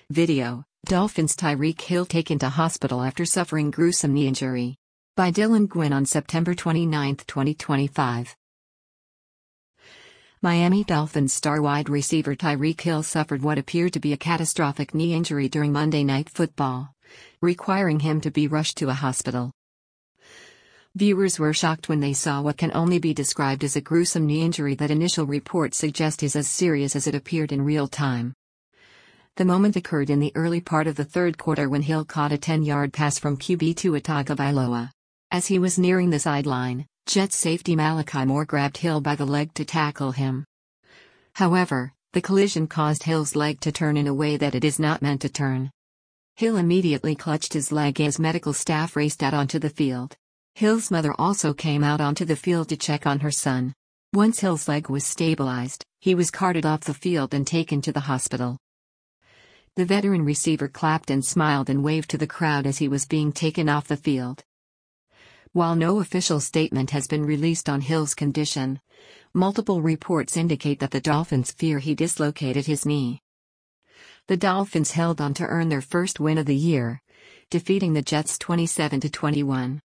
Video: Dolphins Tyreek Hill taken to hospital after suffering gruesome knee injury. By Dylan Gwynn on September 29, 2025. Miami Dolphins star wide receiver Tyreek Hill suffered what appeared to be a catastrophic knee injury during Monday Night Football, requiring him to be rushed to a hospital. Viewers were shocked when they saw what can only be described as a gruesome knee injury that initial reports suggest is as serious as it appeared in real time. The moment occurred in the early part of the third quarter when Hill caught a 10-yard pass from QB Tua Tagovailoa. As he was nearing the sideline, Jets safety Malachi Moore grabbed Hill by the leg to tackle him. However, the collision caused Hill's leg to turn in a way that it is not meant to turn. Hill immediately clutched his leg as medical staff raced out onto the field. Hill's mother also came out onto the field to check on her son. Once Hill's leg was stabilized, he was carted off the field and taken to the hospital. The veteran receiver clapped and smiled and waved to the crowd as he was being taken off the field. While no official statement has been released on Hill's condition, multiple reports indicate that the Dolphins fear he dislocated his knee. The Dolphins held on to earn their first win of the year, defeating the Jets 27-21.